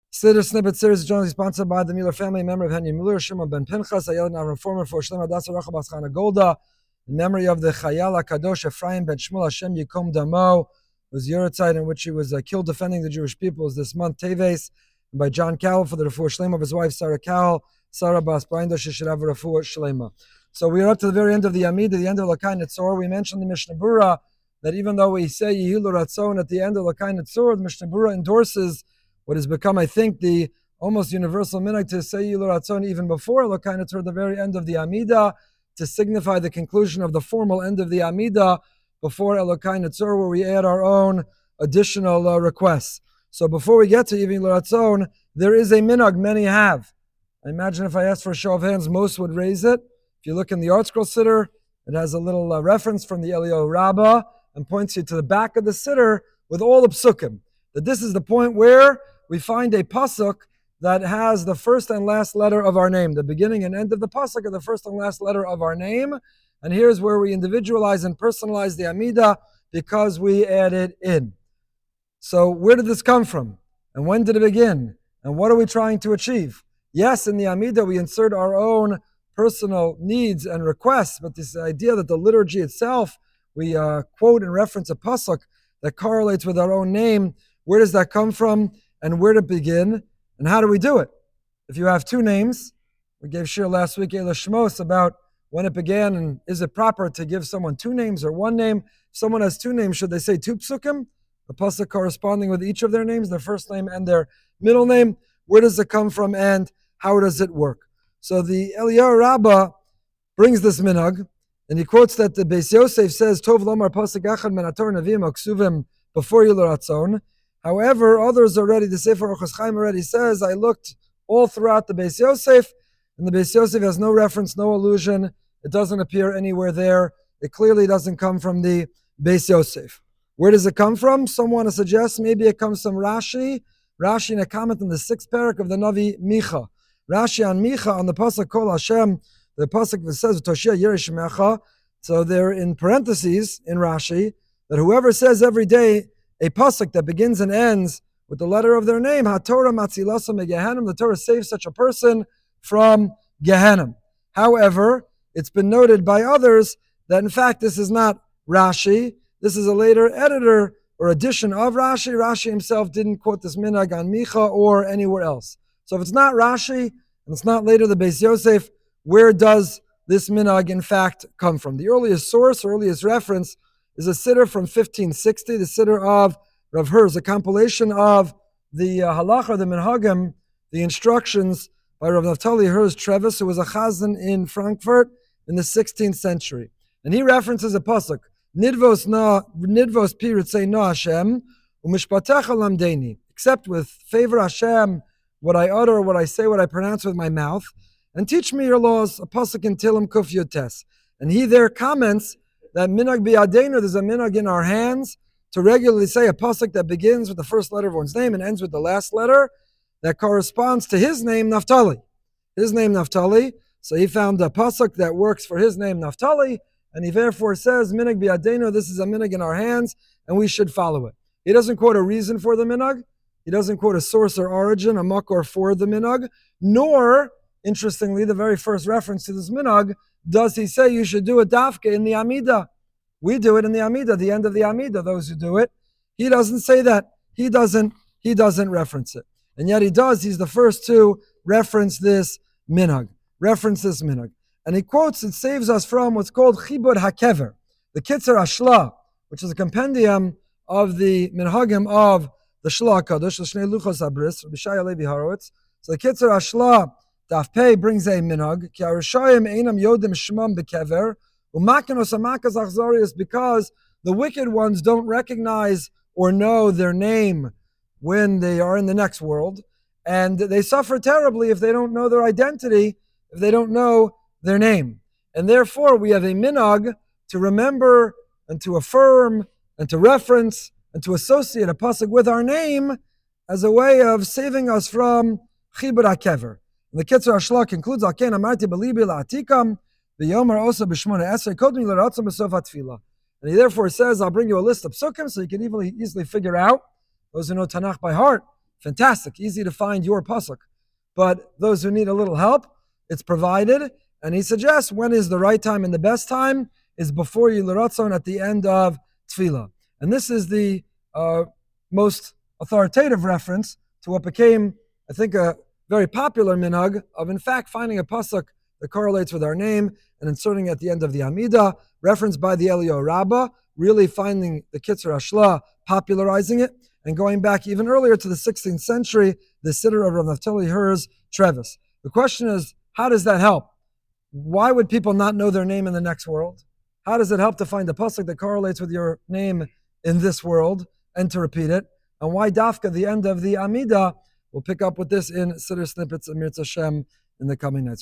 Siddur Snippet series is jointly sponsored by the Mueller family, member of Henry Mueller, Shimon ben Pinchas, a Yelena reformer for Shlema Dasa Rachel Bas Chana Golda, in memory of the Chayal HaKadosh Ephraim ben Shmuel Hashem Yikom Damo, whose Yurtzeit in which he was killed defending the Jewish people is this month, Teves, and by John Cowell for the Refuah Shlema of his wife, Sarah Cowell, Sarah Bas Braindo, she should have a Refuah Shlema. So we are up to the very end of the Amida, the end of Lakai Netzor. We mentioned the Mishnah Berurah, that even though we say Yehilu Ratzon at the end of Lakai Netzor, the Mishnah Berurah endorses what has become, I think, the almost universal minhag to say Yehilu Ratzon even before Lakai Netzor, the very end of the Amida, to signify the conclusion of the formal end of the Amida before Elokai Netzor, where we add our own additional requests. So before we get to Yehilu Ratzon, there is a minhag many have. I imagine if I asked for a show of hands, most would raise it. If you look in the ArtScroll Siddur, it has a little reference from the Eliyahu Rabbah and points you to the back of the Siddur with all the psukim. That this is the point where we find a pasuk that has the first and last letter of our name. The beginning and end of the pasuk are the first and last letter of our name. And here's where we individualize and personalize the Amidah because we add it in. So where did this come from? And when did it begin? And what are we trying to achieve? Yes, in the Amidah we insert our own personal needs and requests, but this idea that the liturgy itself, we quote and reference a pasuk that correlates with our own name, where does that come from and where to begin and how do we do it? If you have two names, we gave shir last week, Eila Shmos, about when it began and is it proper to give someone two names or one name? If someone has two names, should they say two psukim? The pasuk corresponding with each of their names, their first name and their middle name. Where does it come from and how does it work? So the Eliyahu Rabbah brings this minhag, and he quotes that the Beis Yosef says, Tov lomar pasuk achad min haTorah neviim aksuvim before Yehilu Ratzon. However, others already, the Sefer Orchos Chaim already says, I looked all throughout the Beis Yosef, and the Beis Yosef has no reference, no allusion. It doesn't appear anywhere there. It clearly doesn't come from the Beis Yosef. Where does it come from? Some want to suggest maybe it comes from Rashi. Rashi in a comment in the 6th parak of the Navi Micha. Rashi on Micha, on the pasuk Kol Hashem, the pasuk that says Toshia Yeresh Mecha. So there in parentheses in Rashi that whoever says every day a pasuk that begins and ends with the letter of their name, HaTorah Matzilasa MeGehenim, the Torah saves such a person from Gehenim. However, it's been noted by others that in fact this is not Rashi. This is a later editor or edition of Rashi. Rashi himself didn't quote this minhag on Micha or anywhere else. So if it's not Rashi, and it's not later the Beis Yosef, where does this minhag in fact come from? The earliest source, earliest reference, is a siddur from 1560, the siddur of Rav Herz, a compilation of the halacha, the minhagim, the instructions by Rav Naftali Herz Trevis, who was a chazan in Frankfurt in the 16th century. And he references a pasuk, Nidvos pirutzei no Hashem, umishpatecha lamdeni, except with favor Hashem, what I utter, what I say, what I pronounce with my mouth, and teach me your laws, a pasuk in Tilim Kuf Yotes. And he there comments that minhag biyadenu, there's a minhag in our hands to regularly say a pasuk that begins with the first letter of one's name and ends with the last letter that corresponds to his name, Naftali. His name, Naftali. So he found a pasuk that works for his name, Naftali, and he therefore says, minhag biyadenu, this is a minhag in our hands, and we should follow it. He doesn't quote a reason for the minhag. He doesn't quote a source or origin, a makor for the minhag, nor, interestingly, the very first reference to this minhag, does he say you should do it dafka in the Amidah. We do it in the Amidah, the end of the Amidah, those who do it. He doesn't say that. He doesn't reference it. And yet he does. He's the first to reference this minhag. And he quotes, it saves us from what's called Chibur HaKever, the Kitzur Ashla, which is a compendium of the minhagim of the Shla HaKadosh, the Shnei Luchos HaBris, Rabbi Shai Levi Horowitz. So the Kitzur Ashla, Daf Pei, brings a minhag, Ki HaRishayim Einam Yodim Shmam Bekever, U'Makenos HaMakas Achzarius, because the wicked ones don't recognize or know their name when they are in the next world, and they suffer terribly if they don't know their identity, if they don't know their name. And therefore, we have a minhag to remember and to affirm and to reference and to associate a pasuk with our name as a way of saving us from Chibur HaKever. And the Kitzur Ashla concludes, Al Ken Amarti Belibi La'atikam, V'yomar also B'shmona Esrei Kodmi L'Ratzon B'sof HaTfilah. And he therefore says, I'll bring you a list of psukim so you can easily figure out, those who know Tanakh by heart, fantastic, easy to find your pasuk. But those who need a little help, it's provided. And he suggests when is the right time, and the best time is before Yilul Ratzon at the end of Tefillah. And this is the most authoritative reference to what became, I think, a very popular minhag of, in fact, finding a pasuk that correlates with our name and inserting it at the end of the Amidah, referenced by the Eliyahu Rabbah, really finding the Kitzur Ashla, popularizing it, and going back even earlier to the 16th century, the Siddur of Rav Naftali Herz Trevis. The question is, how does that help? Why would people not know their name in the next world? How does it help to find a pasuk that correlates with your name in this world and to repeat it? And why dafka, the end of the Amidah? We'll pick up with this in Siddur Snippets and Mirza Hashem in the coming nights.